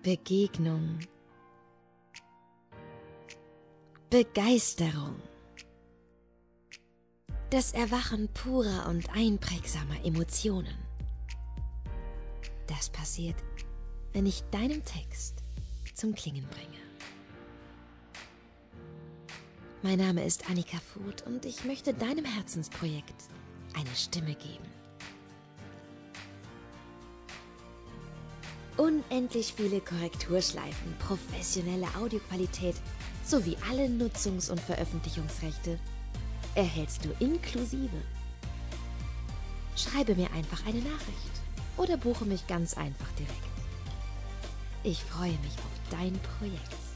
Begegnung, Begeisterung, das Erwachen purer und einprägsamer Emotionen. Das passiert, wenn ich deinen Text zum Klingen bringe. Mein Name ist Annika Futh und ich möchte deinem Herzensprojekt eine Stimme geben. Unendlich viele Korrekturschleifen, professionelle Audioqualität sowie alle Nutzungs- und Veröffentlichungsrechte erhältst du inklusive. Schreibe mir einfach eine Nachricht oder buche mich ganz einfach direkt. Ich freue mich auf dein Projekt.